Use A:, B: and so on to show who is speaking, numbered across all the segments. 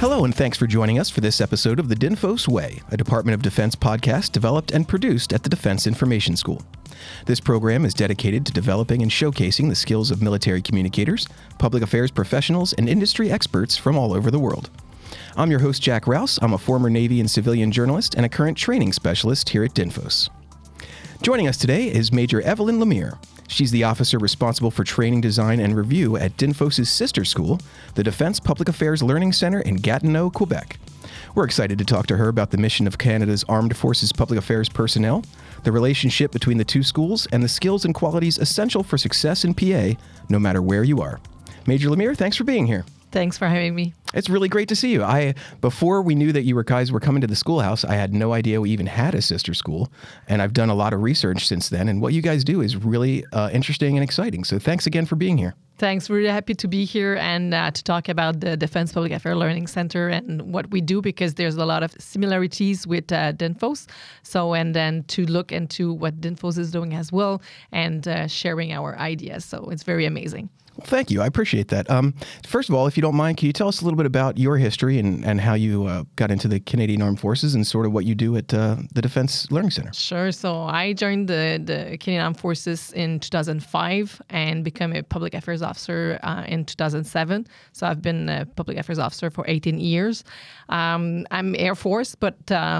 A: Hello, and thanks for joining us for this episode of the DINFOS Way, a Department of Defense podcast developed and produced at the Defense Information School. This program is dedicated to developing and showcasing the skills of military communicators, public affairs professionals, and industry experts from all over the world. I'm your host, Jack Rouse. I'm a former Navy and civilian journalist and a current training specialist here at DINFOS. Joining us today is Major Evelyn Lemire. She's the officer responsible for training, design, and review at DINFOS's sister school, the Defense Public Affairs Learning Center in Gatineau, Quebec. We're excited to talk to her about the mission of Canada's Armed Forces Public Affairs personnel, the relationship between the two schools, and the skills and qualities essential for success in PA, no matter where you are. Major Lemire, thanks for being here.
B: Thanks for having me.
A: It's really great to see you. Before we knew that you guys were coming to the schoolhouse, I had no idea we even had a sister school, and I've done a lot of research since then, and what you guys do is really interesting and exciting. So thanks again for being here.
B: Thanks. We're really happy to be here and to talk about the Defense Public Affairs Learning Center and what we do, because there's a lot of similarities with DINFOS. And then to look into what DINFOS is doing as well and sharing our ideas. So it's very amazing.
A: Well, thank you. I appreciate that. First of all, if you don't mind, can you tell us a little bit about your history and how you got into the Canadian Armed Forces and sort of what you do at the Defense Learning Center?
B: Sure. So I joined the Canadian Armed Forces in 2005 and became a public affairs officer in 2007. So I've been a public affairs officer for 18 years. I'm Air Force, but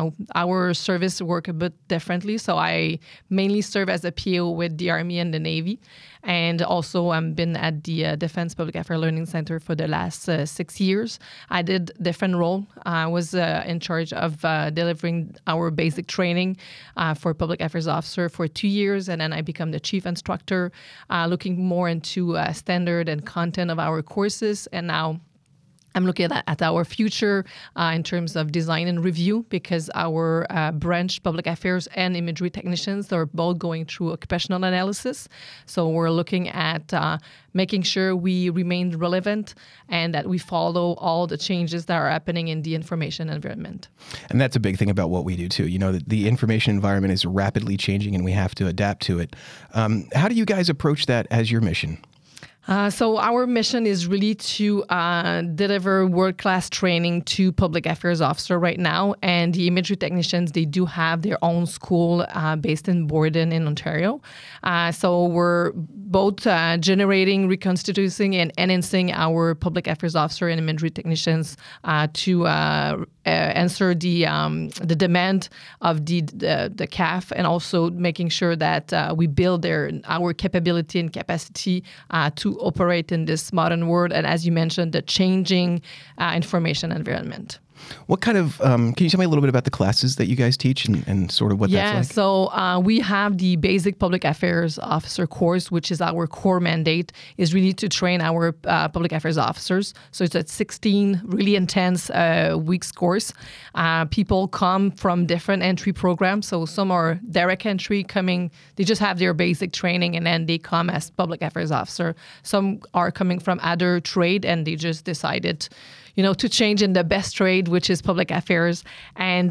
B: our service work a bit differently. So I mainly serve as a PO with the Army and the Navy. And also I've been at the Defense Public Affairs Learning Center for the last 6 years. I did different role. I was in charge of delivering our basic training for public affairs officer for 2 years, and then I become the chief instructor, looking more into standard and content of our courses. And now I'm looking at our future in terms of design and review, because our branch public affairs and imagery technicians are both going through occupational analysis. So we're looking at making sure we remain relevant and that we follow all the changes that are happening in the information environment.
A: And that's a big thing about what we do too. You know, the information environment is rapidly changing and we have to adapt to it. How do you guys approach that as your mission?
B: So our mission is really to deliver world-class training to public affairs officer right now. And the imagery technicians, they do have their own school based in Borden in Ontario. So we're both generating, reconstituting, and enhancing our public affairs officer and imagery technicians to answer the demand of the CAF, and also making sure that we build our capability and capacity to operate in this modern world, and as you mentioned, the changing information environment.
A: What kind of, can you tell me a little bit about the classes that you guys teach and sort of what that's like?
B: Yeah, so we have the basic public affairs officer course, which is our core mandate, is really to train our public affairs officers. So it's a 16 really intense weeks course. People come from different entry programs. So some are direct entry coming, they just have their basic training and then they come as public affairs officer. Some are coming from other trade and they just decided to change in the best trade, which is public affairs, and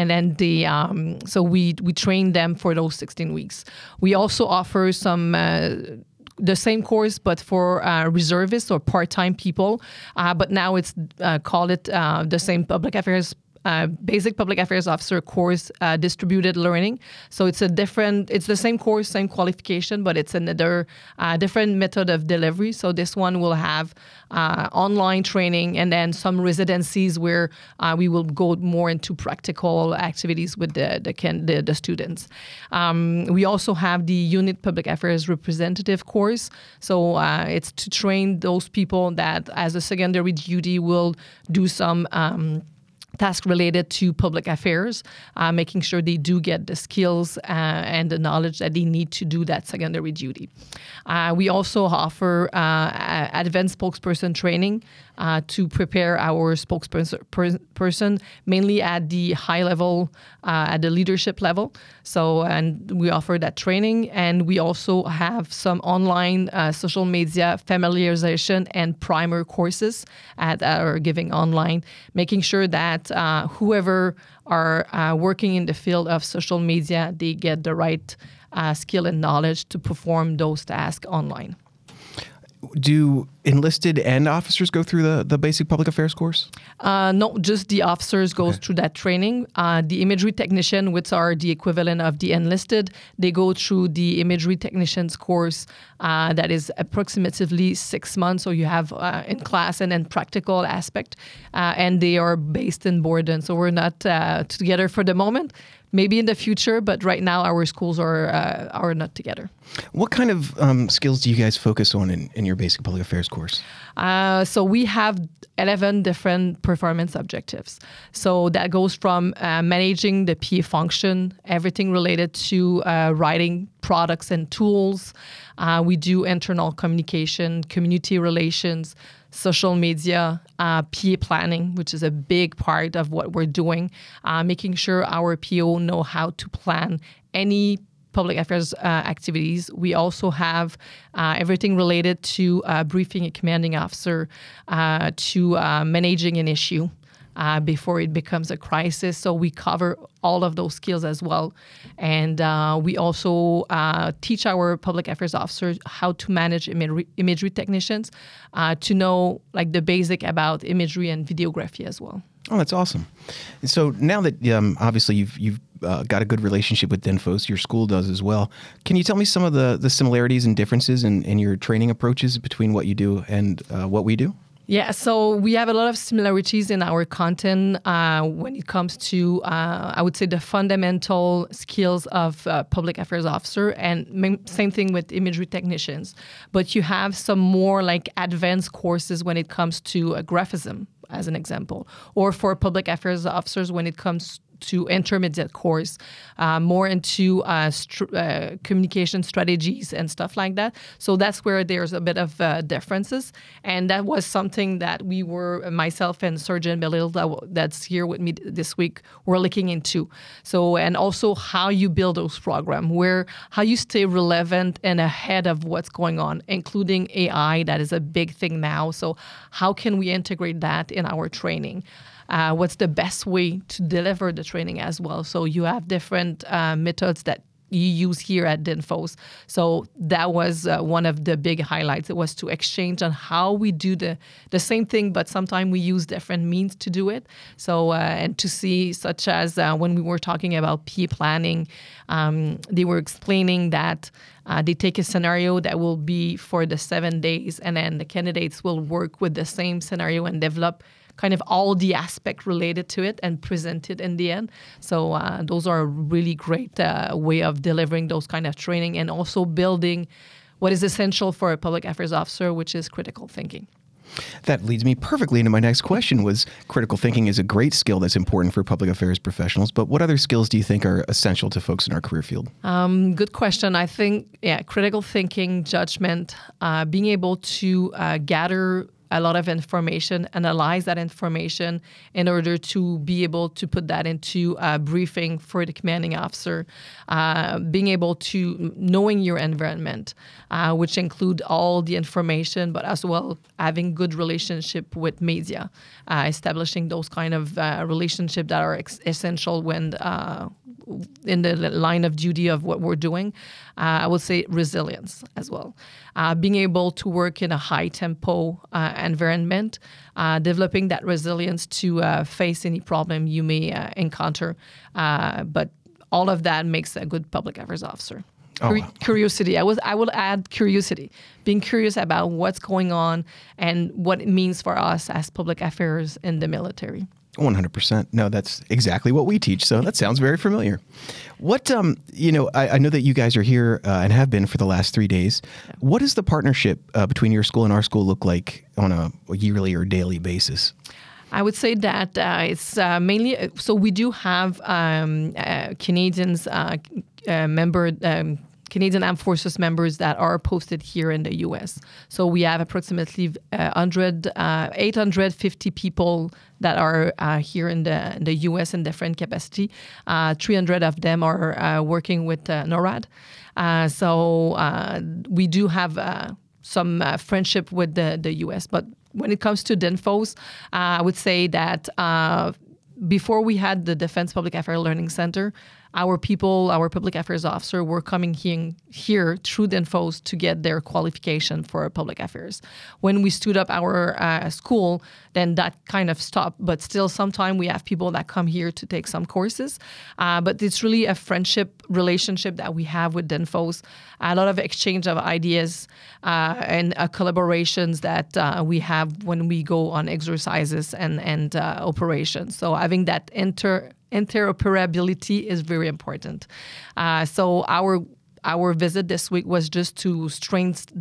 B: then so we train them for those 16 weeks. We also offer some the same course, but for reservists or part-time people. But now it's call it the same public affairs. Basic public affairs officer course, distributed learning. So it's the same course, same qualification, but it's another different method of delivery. So this one will have online training and then some residencies where we will go more into practical activities with the students. We also have the unit public affairs representative course. So it's to train those people that as a secondary duty will do some task related to public affairs, making sure they do get the skills and the knowledge that they need to do that secondary duty. We also offer advanced spokesperson training to prepare our spokesperson, mainly at the high level, at the leadership level. So, and we offer that training, and we also have some online social media familiarization and primer courses that are giving online, making sure that whoever are working in the field of social media, they get the right skill and knowledge to perform those tasks online.
A: Do enlisted and officers go through the basic public affairs course?
B: No, just the officers goes through that training. The imagery technician, which are the equivalent of the enlisted, they go through the imagery technicians course that is approximately 6 months. So you have in class and then practical aspect, and they are based in Borden. So we're not together for the moment. Maybe in the future, but right now our schools are not together.
A: What kind of skills do you guys focus on in your basic public affairs course?
B: So we have 11 different performance objectives. So that goes from managing the PA function, everything related to writing products and tools. We do internal communication, community relations, social media, PA planning, which is a big part of what we're doing, making sure our PO know how to plan any public affairs activities. We also have everything related to briefing a commanding officer, to managing an issue before it becomes a crisis. So we cover all of those skills as well. And we also teach our public affairs officers how to manage imagery technicians, to know like the basic about imagery and videography as well.
A: Oh, that's awesome. And so now that obviously you've got a good relationship with DINFOS, your school does as well. Can you tell me some of the similarities and differences in your training approaches between what you do and what we do?
B: Yeah, so we have a lot of similarities in our content when it comes to, I would say, the fundamental skills of public affairs officer, and same thing with imagery technicians. But you have some more like advanced courses when it comes to graphism, as an example, or for public affairs officers when it comes to intermediate course, more into communication strategies and stuff like that. So that's where there's a bit of differences. And that was something that we were, myself and Surgeon Belil, that's here with me this week, we're looking into. So, and also how you build those programs, how you stay relevant and ahead of what's going on, including AI, that is a big thing now. So how can we integrate that in our training? What's the best way to deliver the training as well? So you have different methods that you use here at DINFOS. So that was one of the big highlights. It was to exchange on how we do the same thing, but sometimes we use different means to do it. So, and to see, such as when we were talking about PA planning, they were explaining that they take a scenario that will be for the 7 days, and then the candidates will work with the same scenario and develop kind of all the aspect related to it and present it in the end. So those are a really great way of delivering those kind of training, and also building what is essential for a public affairs officer, which is critical thinking.
A: That leads me perfectly into my next question. Was critical thinking is a great skill that's important for public affairs professionals, but what other skills do you think are essential to folks in our career field?
B: Good question. I think, critical thinking, judgment, being able to gather a lot of information, analyze that information in order to be able to put that into a briefing for the commanding officer, being able to knowing your environment, which include all the information, but as well having good relationship with media, establishing those kind of relationships that are essential when in the line of duty of what we're doing. I would say resilience as well. Being able to work in a high tempo environment, developing that resilience to face any problem you may encounter. But all of that makes a good public affairs officer. Curiosity. I will add curiosity. Being curious about what's going on and what it means for us as public affairs in the military.
A: 100%. No, that's exactly what we teach. So that sounds very familiar. What, I know that you guys are here and have been for the last 3 days. Yeah. What does the partnership between your school and our school look like on a yearly or daily basis?
B: I would say that it's mainly, so we do have Canadians Canadian Armed Forces members that are posted here in the U.S. So we have approximately 850 people that are here in the U.S. in different capacity. 300 of them are working with NORAD. So we do have some friendship with the U.S. But when it comes to DINFOS, I would say that before we had the Defense Public Affairs Learning Center, our people, our public affairs officer, were coming here through DINFOS to get their qualification for public affairs. When we stood up our school, then that kind of stopped. But still, sometimes we have people that come here to take some courses. But it's really a friendship relationship that we have with DINFOS. A lot of exchange of ideas and collaborations that we have when we go on exercises and operations. So having that interoperability is very important. So our visit this week was just to strengthen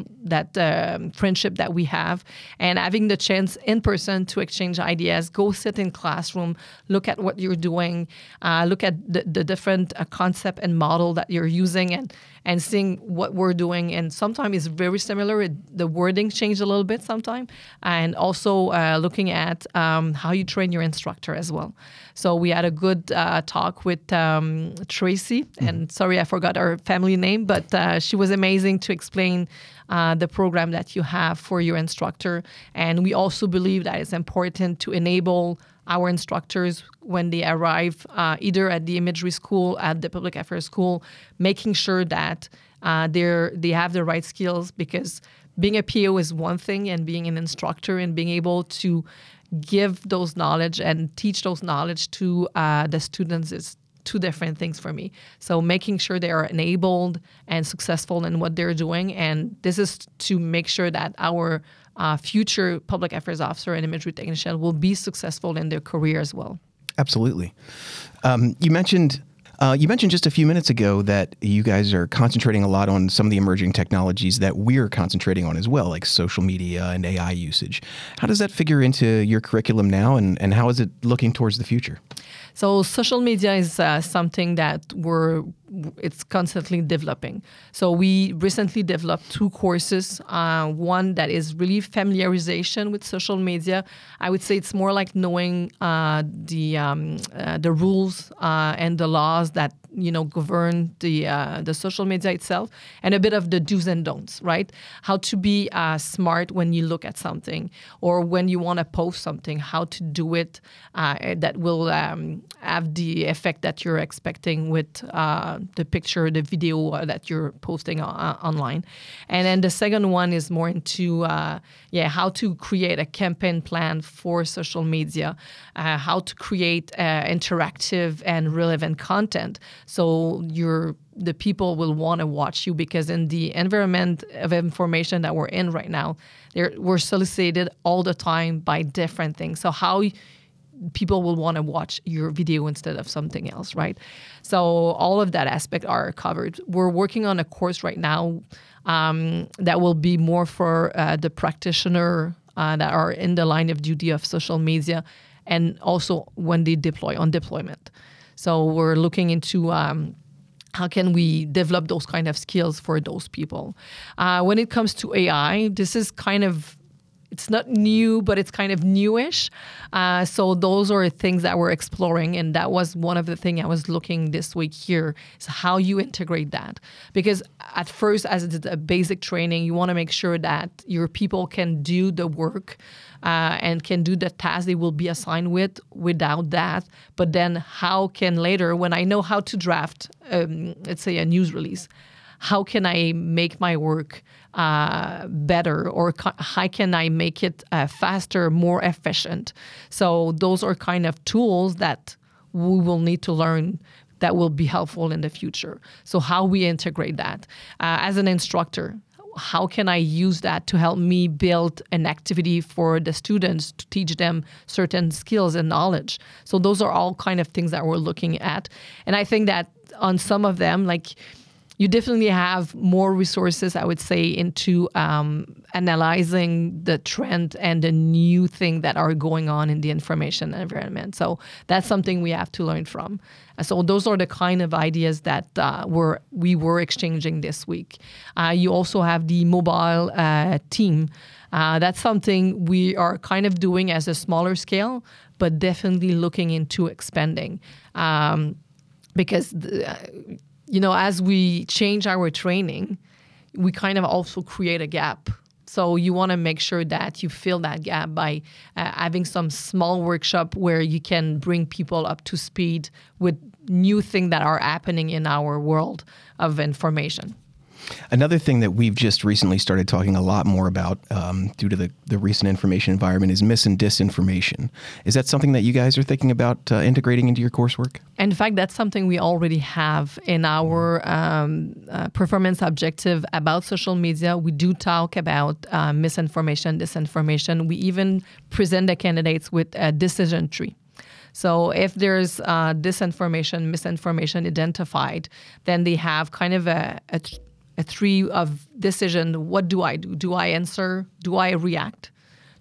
B: that friendship that we have, and having the chance in person to exchange ideas, go sit in classroom, look at what you're doing, look at the different concept and model that you're using, and seeing what we're doing. And sometimes it's very similar. The wording changed a little bit sometimes, and also looking at how you train your instructor as well. So we had a good talk with Tracy, and sorry I forgot her family name, but she was amazing to explain the program that you have for your instructor. And we also believe that it's important to enable our instructors when they arrive either at the imagery school, at the public affairs school, making sure that they have the right skills, because being a PO is one thing, and being an instructor and being able to give those knowledge and teach those knowledge to the students is two different things for me. So making sure they are enabled and successful in what they're doing. And this is to make sure that our future public affairs officer and imagery technician will be successful in their career as well.
A: Absolutely. You mentioned just a few minutes ago that you guys are concentrating a lot on some of the emerging technologies that we're concentrating on as well, like social media and AI usage. How does that figure into your curriculum now, and how is it looking towards the future?
B: So social media is something that it's constantly developing. So we recently developed 2 courses. One that is really familiarization with social media. I would say it's more like knowing the rules and the laws that govern the social media itself, and a bit of the do's and don'ts, right? How to be smart when you look at something, or when you want to post something, how to do it that will have the effect that you're expecting with the picture, the video that you're posting online. And then the second one is more into how to create a campaign plan for social media, how to create interactive and relevant content. So the people will want to watch you, because in the environment of information that we're in right now, we're solicited all the time by different things. So how people will want to watch your video instead of something else, right? So all of that aspect are covered. We're working on a course right now that will be more for the practitioner that are in the line of duty of social media, and also when they deploy on deployment. So we're looking into how can we develop those kind of skills for those people. When it comes to AI, this is it's not new, but it's kind of newish. So those are things that we're exploring. And that was one of the things I was looking this week here, is how you integrate that. Because at first, as it's a basic training, you want to make sure that your people can do the work and can do the tasks they will be assigned without that. But then how can later, when I know how to draft, let's say a news release, how can I make my work better, or how can I make it faster, more efficient? So those are kind of tools that we will need to learn that will be helpful in the future. So how we integrate that. As an instructor, how can I use that to help me build an activity for the students to teach them certain skills and knowledge? So those are all kind of things that we're looking at. And I think that on some of them, you definitely have more resources, I would say, into analyzing the trend and the new thing that are going on in the information environment. So that's something we have to learn from. So those are the kind of ideas that we were exchanging this week. You also have the mobile team. That's something we are kind of doing as a smaller scale, but definitely looking into expanding. Because as we change our training, we kind of also create a gap. So you want to make sure that you fill that gap by having some small workshop where you can bring people up to speed with new things that are happening in our world of information.
A: Another thing that we've just recently started talking a lot more about due to the recent information environment is mis and disinformation. Is that something that you guys are thinking about integrating into your coursework?
B: In fact, that's something we already have in our performance objective about social media. We do talk about misinformation, disinformation. We even present the candidates with a decision tree. So if there's disinformation, misinformation identified, then they have kind of a tree of decision. What do I do? Do I answer? Do I react?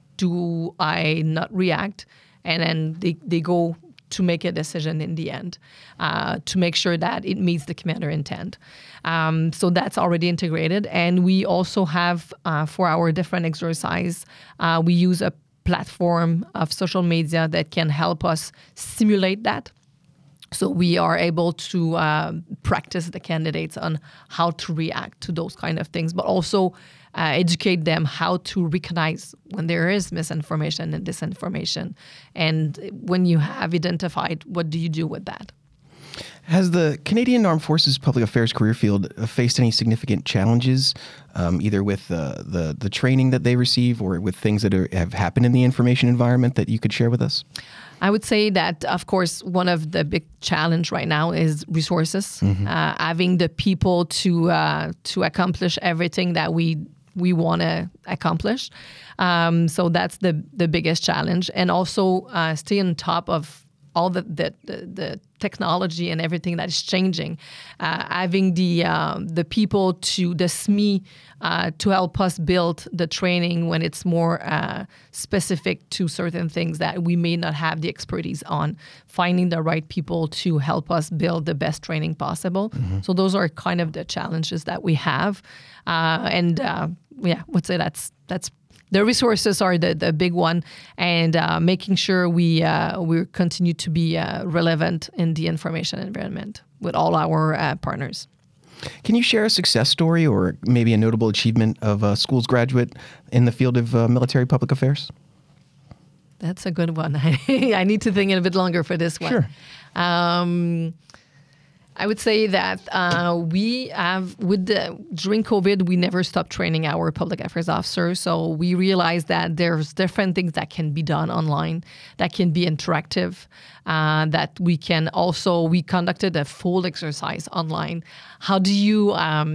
B: Do I not react? And then they go to make a decision in the end to make sure that it meets the commander intent. So that's already integrated. And we also have, for our different exercise, we use a platform of social media that can help us simulate that. So we are able to practice the candidates on how to react to those kind of things, but also educate them how to recognize when there is misinformation and disinformation. And when you have identified, what do you do with that?
A: Has the Canadian Armed Forces Public Affairs career field faced any significant challenges, either with the training that they receive or with things that have happened in the information environment that you could share with us?
B: I would say that, of course, one of the big challenge right now is resources. Having the people to accomplish everything that we want to accomplish. So that's the biggest challenge, and also stay on top of all the technology and everything that is changing. Having the people the SME to help us build the training when it's more specific to certain things that we may not have the expertise on. Finding the right people to help us build the best training possible. So those are kind of the challenges that we have. I would say that's the resources are the big one, and making sure we continue to be relevant in the information environment with all our partners.
A: Can you share a success story or maybe a notable achievement of a school's graduate in the field of military public affairs?
B: That's a good one. I need to think a bit longer for this one.
A: Sure.
B: I would say that we have, during COVID, we never stopped training our public affairs officers. So we realized that there's different things that can be done online, that can be interactive, that we can also, we conducted a full exercise online. How do you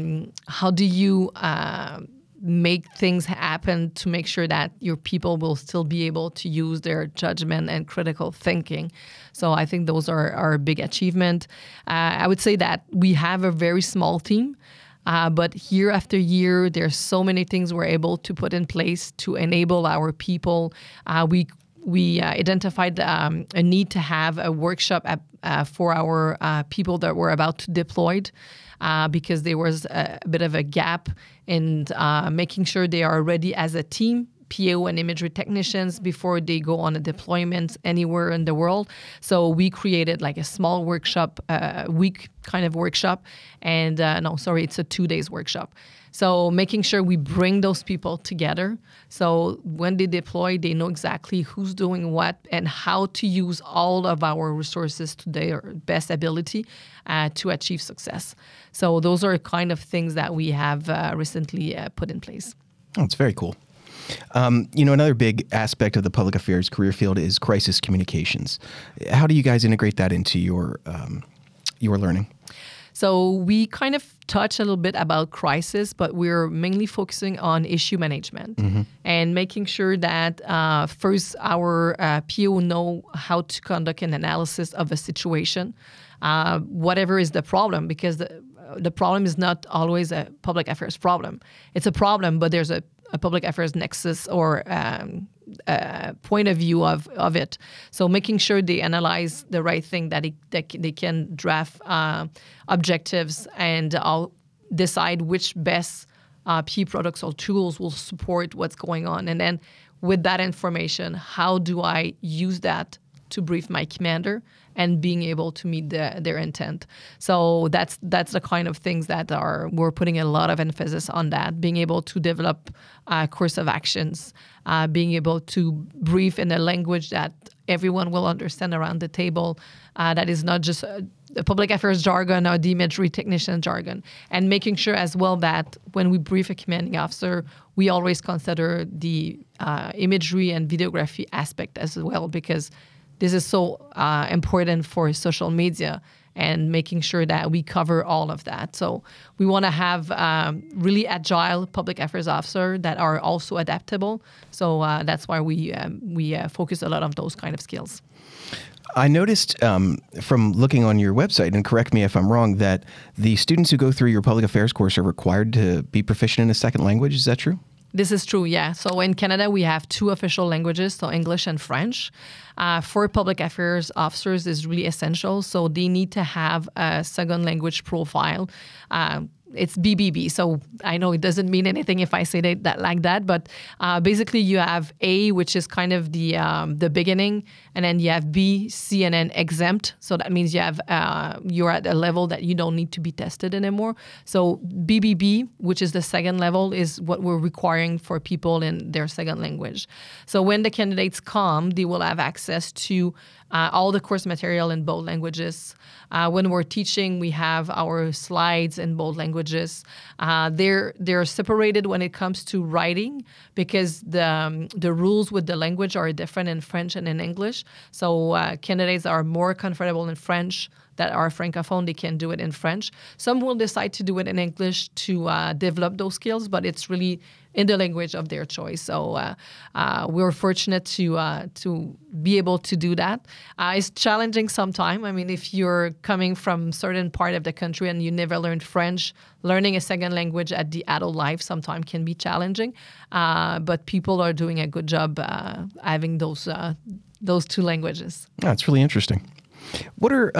B: make things happen to make sure that your people will still be able to use their judgment and critical thinking? So I think those are our big achievement. I would say that we have a very small team, but year after year, there's so many things we're able to put in place to enable our people. We identified a need to have a workshop for our people that were about to deploy, because there was a bit of a gap in making sure they are ready as a team, PO and imagery technicians, before they go on a deployment anywhere in the world. So we created like a small workshop, week kind of workshop. And it's a 2 days workshop. So making sure we bring those people together. So when they deploy, they know exactly who's doing what and how to use all of our resources to their best ability to achieve success. So those are kind of things that we have recently put in place.
A: Oh, it's very cool. Another big aspect of the public affairs career field is crisis communications. How do you guys integrate that into your learning?
B: So we kind of touch a little bit about crisis, but we're mainly focusing on issue management and making sure that first our PO know how to conduct an analysis of a situation, whatever is the problem, because the problem is not always a public affairs problem. It's a problem, but there's a public affairs nexus or point of view of it. So making sure they analyze the right thing, that they can draft objectives and decide which best PE products or tools will support what's going on. And then with that information, how do I use that to brief my commander and being able to meet their intent? So that's the kind of things that we're putting a lot of emphasis on, that being able to develop a course of actions, being able to brief in a language that everyone will understand around the table, that is not just the public affairs jargon or the imagery technician jargon, and making sure as well that when we brief a commanding officer, we always consider the imagery and videography aspect as well, because this is so important for social media and making sure that we cover all of that. So we want to have really agile public affairs officers that are also adaptable. So that's why we focus a lot on those kind of skills.
A: I noticed from looking on your website, and correct me if I'm wrong, that the students who go through your public affairs course are required to be proficient in a second language. Is that true?
B: This is true, yeah. So in Canada, we have 2 official languages, so English and French. For public affairs officers, is really essential. So they need to have a second language profile. It's BBB, so I know it doesn't mean anything if I say that like that, but basically you have A, which is kind of the beginning, and then you have B, C, and then exempt. So that means you have you're at a level that you don't need to be tested anymore. So BBB, which is the second level, is what we're requiring for people in their second language. So when the candidates come, they will have access to all the course material in both languages. When we're teaching, we have our slides in both languages. They're separated when it comes to writing, because the rules with the language are different in French and in English. So candidates are more comfortable in French that are francophone, they can do it in French. Some will decide to do it in English to develop those skills, but it's really in the language of their choice. So we're fortunate to be able to do that. It's challenging sometimes. I mean, if you're coming from certain part of the country and you never learned French, learning a second language at the adult life sometimes can be challenging. But people are doing a good job having those 2 languages.
A: That's really interesting. What are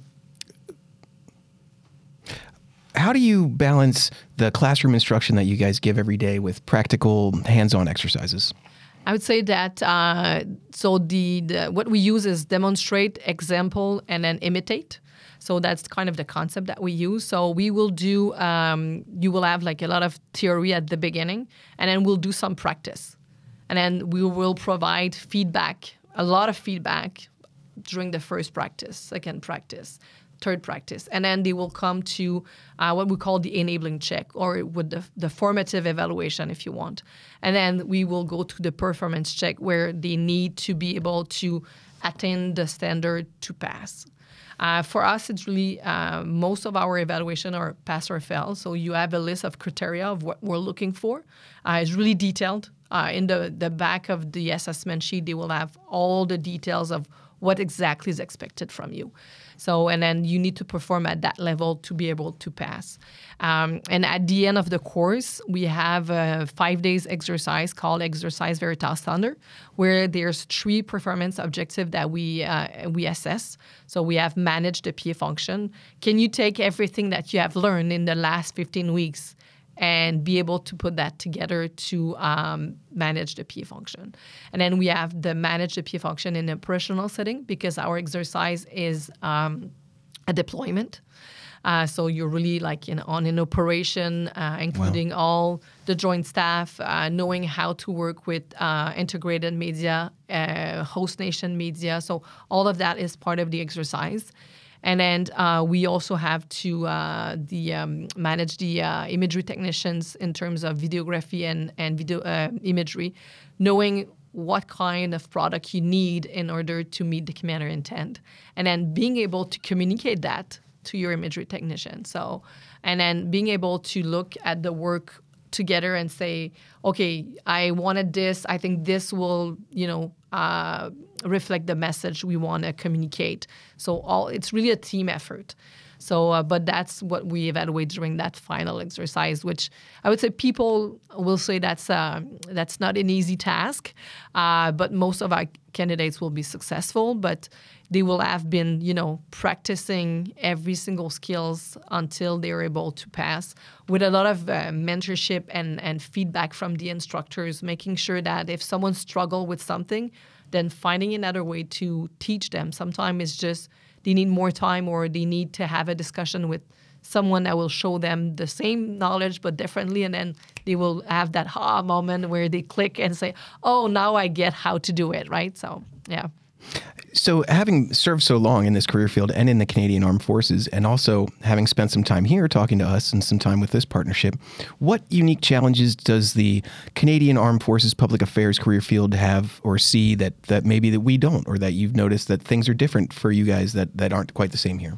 A: how do you balance the classroom instruction that you guys give every day with practical hands-on exercises?
B: I would say that so the what we use is demonstrate, example, and then imitate. So that's kind of the concept that we use. So we will do, you will have like a lot of theory at the beginning, and then we'll do some practice. And then we will provide feedback, a lot of feedback during the first practice, second practice, third practice. And then they will come to what we call the enabling check, or with the formative evaluation, if you want. And then we will go to the performance check, where they need to be able to attain the standard to pass. For us, it's really most of our evaluation are pass or fail. So you have a list of criteria of what we're looking for. It's really detailed. In the back of the assessment sheet, they will have all the details of what exactly is expected from you. So, and then you need to perform at that level to be able to pass. And at the end of the course, we have a 5 days exercise called Exercise Veritas Thunder, where there's 3 performance objectives that we assess. So we have managed the PA function. Can you take everything that you have learned in the last 15 weeks and be able to put that together to manage the PA function? And then we have the manage the PA function in a operational setting, because our exercise is a deployment. So you're really like on an operation, including all the joint staff, knowing how to work with integrated media, host nation media. So all of that is part of the exercise. And then we also have to manage the imagery technicians in terms of videography and video imagery, knowing what kind of product you need in order to meet the commander intent, and then being able to communicate that to your imagery technician. So, and then being able to look at the work together and say, okay, I wanted this. I think this will, reflect the message we want to communicate. So it's really a team effort. So, but that's what we evaluate during that final exercise, which I would say people will say that's not an easy task, but most of our candidates will be successful, but they will have been, practicing every single skills until they're able to pass, with a lot of mentorship and feedback from the instructors, making sure that if someone struggles with something, then finding another way to teach them. Sometimes it's just they need more time, or they need to have a discussion with someone that will show them the same knowledge but differently, and then they will have that moment where they click and say, oh, now I get how to do it, right? So, yeah.
A: So having served so long in this career field and in the Canadian Armed Forces, and also having spent some time here talking to us and some time with this partnership, what unique challenges does the Canadian Armed Forces Public Affairs career field have or see that maybe that we don't, or that you've noticed that things are different for you guys that aren't quite the same here?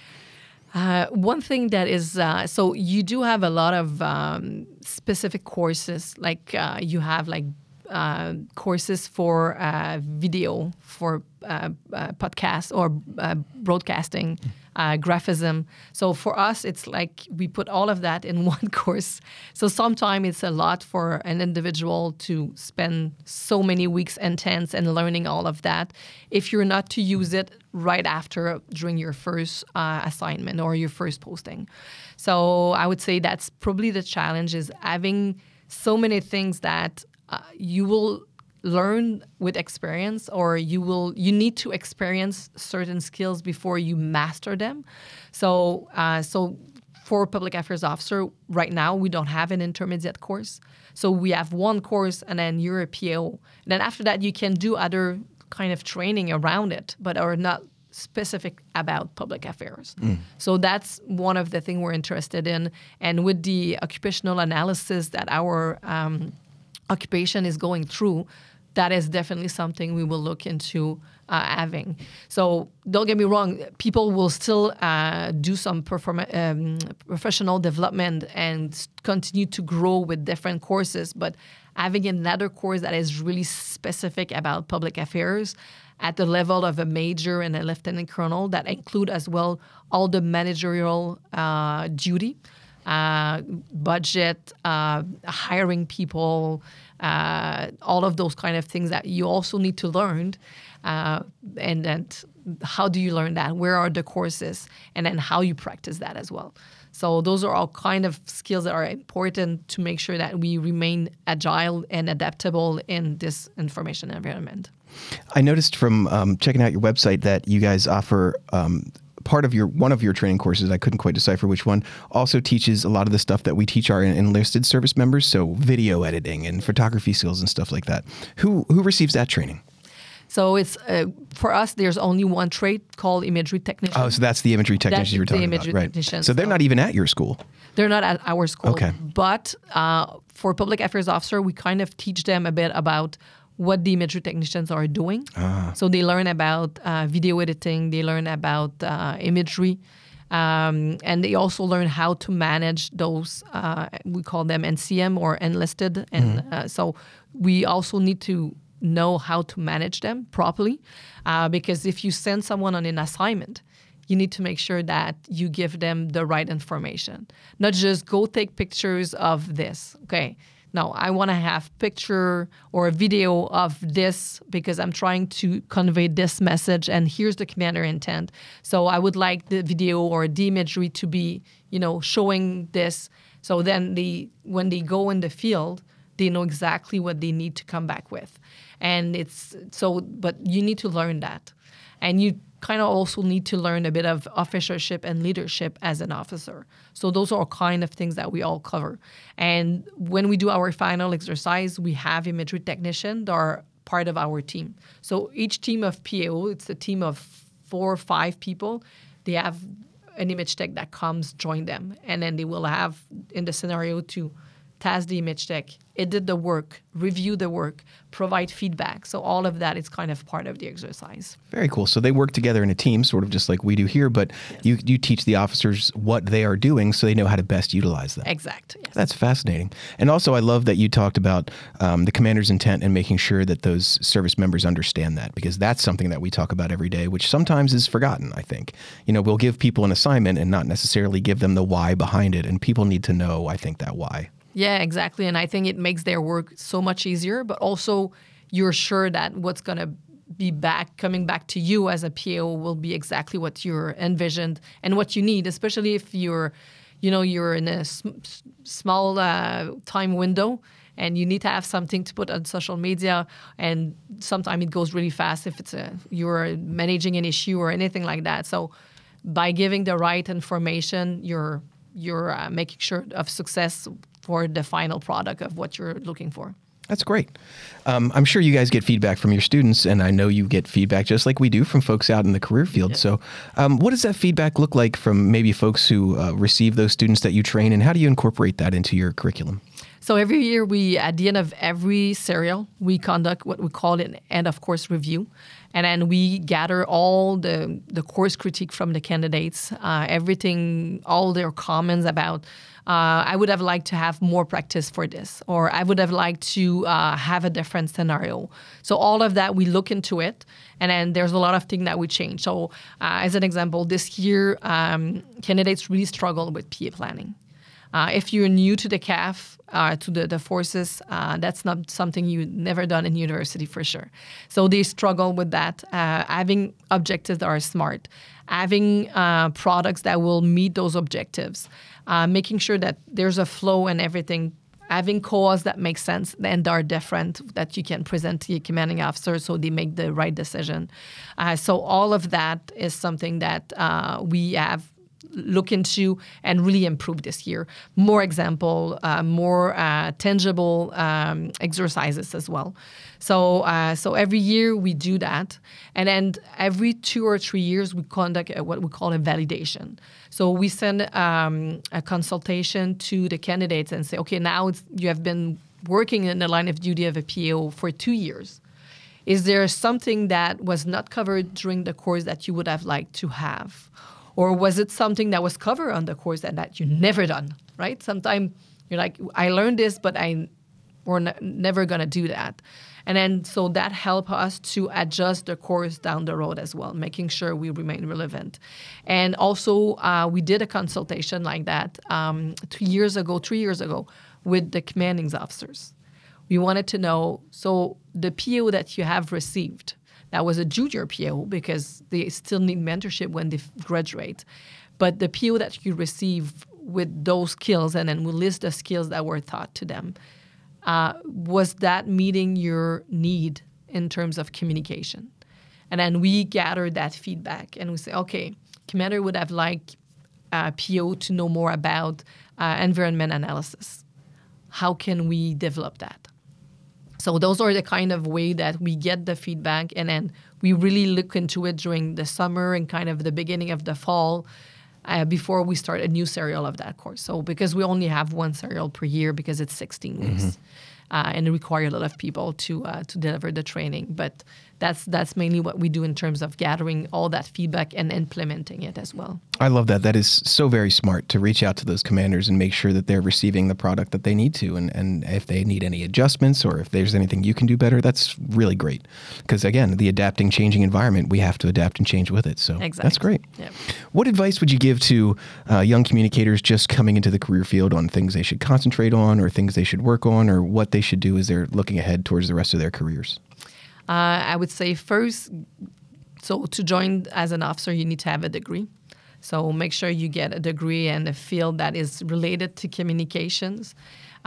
B: One thing that is, so you do have a lot of specific courses, like you have like courses for video, for podcast or broadcasting, graphism. So for us, it's like we put all of that in one course. So sometimes it's a lot for an individual to spend so many weeks intense and learning all of that if you're not to use it right after during your first assignment or your first posting. So I would say that's probably the challenge, is having so many things that you will learn with experience, or you need to experience certain skills before you master them. So for public affairs officer, right now we don't have an intermediate course. So we have one course, and then you're a PAO. And then after that, you can do other kind of training around it, but are not specific about public affairs. So that's one of the things we're interested in. And with the occupational analysis that our occupation is going through, that is definitely something we will look into having. So don't get me wrong, people will still do some professional development and continue to grow with different courses, but having another course that is really specific about public affairs at the level of a major and a lieutenant colonel, that include as well all the managerial duty, budget, hiring people, all of those kind of things that you also need to learn. And then how do you learn that? Where are the courses? And then how you practice that as well. So those are all kind of skills that are important to make sure that we remain agile and adaptable in this information environment.
A: I noticed from checking out your website that you guys offer part of one of your training courses, I couldn't quite decipher which one, also teaches a lot of the stuff that we teach our enlisted service members, so video editing and photography skills and stuff like that. Who receives that training?
B: So it's for us, there's only one trade called imagery technician.
A: Oh, so that's the imagery technician you were talking about, right? So they're not even at your school.
B: They're not at our school.
A: Okay.
B: But for public affairs officer, we kind of teach them a bit about what the imagery technicians are doing. So they learn about video editing, they learn about imagery, and they also learn how to manage those, we call them NCM or enlisted. And so we also need to know how to manage them properly, because if you send someone on an assignment, you need to make sure that you give them the right information, not just go take pictures of this. Okay. No, I want to have picture or a video of this because I'm trying to convey this message, and here's the commander intent. So I would like the video or the imagery to be, showing this. So then when they go in the field, they know exactly what they need to come back with. And but you need to learn that. And you kind of also need to learn a bit of officership and leadership as an officer. So those are kind of things that we all cover. And when we do our final exercise, we have imagery technicians that are part of our team. So each team of PAO, it's a team of 4 or 5 people. They have an image tech that comes join them. And then they will have, in the scenario, to task the image tech, edit the work, review the work, provide feedback. So all of that is kind of part of the exercise.
A: Very cool. So they work together in a team, sort of just like we do here, but yes, you teach the officers what they are doing so they know how to best utilize them.
B: Exactly. Yes.
A: That's fascinating. And also I love that you talked about the commander's intent and making sure that those service members understand that, because that's something that we talk about every day, which sometimes is forgotten, I think. We'll give people an assignment and not necessarily give them the why behind it. And people need to know, I think, that why.
B: Yeah, exactly. And I think it makes their work so much easier, but also you're sure that what's going to be coming back to you as a PAO will be exactly what you're envisioned and what you need, especially if you're in a small time window and you need to have something to put on social media, and sometimes it goes really fast if you're managing an issue or anything like that. So by giving the right information, you're making sure of success for the final product of what you're looking for.
A: That's great. I'm sure you guys get feedback from your students, and I know you get feedback just like we do from folks out in the career field.
B: Yes.
A: So what does that feedback look like from maybe folks who receive those students that you train, and how do you incorporate that into your curriculum?
B: So every year, at the end of every serial, we conduct what we call an end of course review. And then we gather all the course critique from the candidates, everything, all their comments about, I would have liked to have more practice for this, or I would have liked to have a different scenario. So all of that, we look into it, and then there's a lot of things that we change. So as an example, this year, candidates really struggle with PA planning. If you're new to the CAF, to the forces, that's not something you've never done in university for sure. So they struggle with that, having objectives that are smart, having products that will meet those objectives, making sure that there's a flow and everything, having co-authors that make sense and are different that you can present to your commanding officer so they make the right decision. So all of that is something that we have look into and really improve this year. More example, more tangible exercises as well. So every year we do that. And then every 2 or 3 years we conduct what we call a validation. So we send a consultation to the candidates and say, okay, now you have been working in the line of duty of a PO for 2 years. Is there something that was not covered during the course that you would have liked to have? Or was it something that was covered on the course that you never done, right? Sometimes you're like, I learned this, but we're never going to do that. And then so that helped us to adjust the course down the road as well, making sure we remain relevant. And also we did a consultation like that 3 years ago with the commanding officers. We wanted to know, so the PO that you have received, that was a junior PO because they still need mentorship when they graduate. But the PO that you receive with those skills, and then we list the skills that were taught to them, was that meeting your need in terms of communication? And then we gather that feedback and we say, okay, commander would have liked PO to know more about environment analysis. How can we develop that? So those are the kind of way that we get the feedback, and then we really look into it during the summer and kind of the beginning of the fall before we start a new serial of that course. So because we only have one serial per year because it's 16 weeks. And it requires a lot of people to deliver the training. But that's mainly what we do in terms of gathering all that feedback and implementing it as well.
A: I love that. That is so very smart to reach out to those commanders and make sure that they're receiving the product that they need to. And if they need any adjustments or if there's anything you can do better, that's really great. Because again, the adapting, changing environment, we have to adapt and change with it. So That's great.
B: Yeah.
A: What advice would you give to young communicators just coming into the career field on things they should concentrate on or things they should work on or what they should do as they're looking ahead towards the rest of their careers?
B: I would say first, so to join as an officer, you need to have a degree. So make sure you get a degree in a field that is related to communications.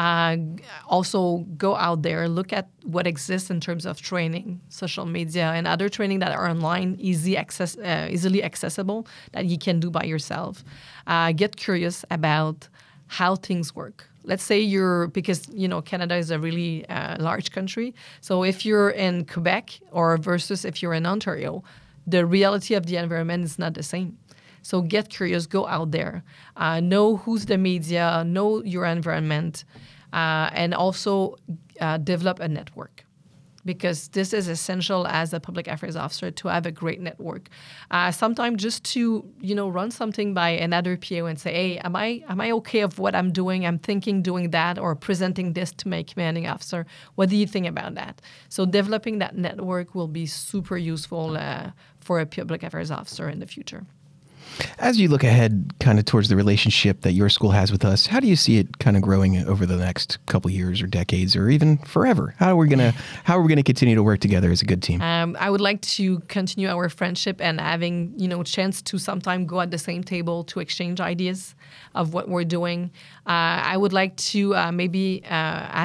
B: Also go out there, look at what exists in terms of training, social media, and other training that are online, easily accessible that you can do by yourself. Get curious about how things work. Let's say because Canada is a really large country. So if you're in Quebec or versus if you're in Ontario, the reality of the environment is not the same. So get curious, go out there, know who's the media, know your environment, and also develop a network. Because this is essential as a public affairs officer to have a great network. Sometimes just to run something by another PO and say, hey, am I okay of what I'm doing? I'm thinking doing that or presenting this to my commanding officer. What do you think about that? So developing that network will be super useful for a public affairs officer in the future.
A: As you look ahead kind of towards the relationship that your school has with us, how do you see it kind of growing over the next couple of years or decades or even forever? How are we going to continue to work together as a good team?
B: I would like to continue our friendship and having, chance to sometime go at the same table to exchange ideas of what we're doing. I would like to maybe have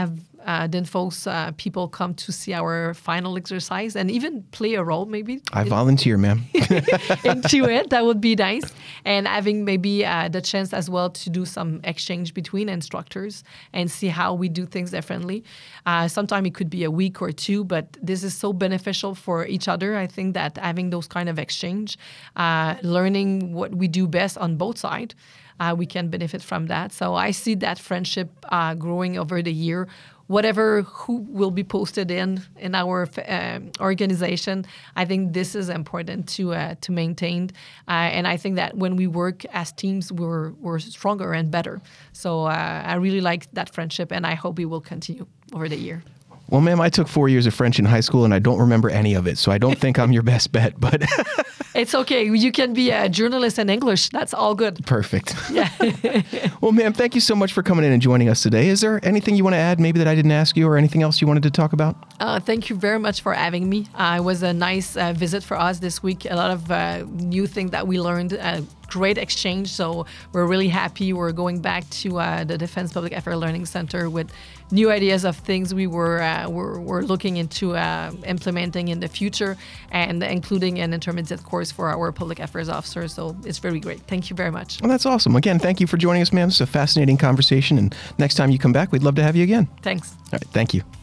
B: DINFOS people come to see our final exercise and even play a role maybe.
A: I volunteer, ma'am.
B: into it. That would be nice. And having maybe the chance as well to do some exchange between instructors and see how we do things differently. Sometimes it could be a week or two, but this is so beneficial for each other. I think that having those kind of exchange, learning what we do best on both sides, we can benefit from that. So I see that friendship growing over the year. Whatever who will be posted in our organization, I think this is important to maintain. And I think that when we work as teams, we're stronger and better. So I really like that friendship, and I hope it will continue over the year.
A: Well, ma'am, I took 4 years of French in high school, and I don't remember any of it, so I don't think I'm your best bet, but...
B: It's okay. You can be a journalist in English. That's all good.
A: Perfect.
B: Yeah.
A: Well, ma'am, thank you so much for coming in and joining us today. Is there anything you want to add, maybe that I didn't ask you, or anything else you wanted to talk about?
B: Thank you very much for having me. It was a nice visit for us this week. A lot of new things that we learned. Great exchange. So we're really happy. We're going back to the Defense Public Affairs Learning Center with new ideas of things we were looking into implementing in the future, and including an intermediate course for our public affairs officers. So it's very great. Thank you very much.
A: Well, that's awesome. Again, thank you for joining us, ma'am. It's a fascinating conversation. And next time you come back, we'd love to have you again.
B: Thanks.
A: All right. Thank you.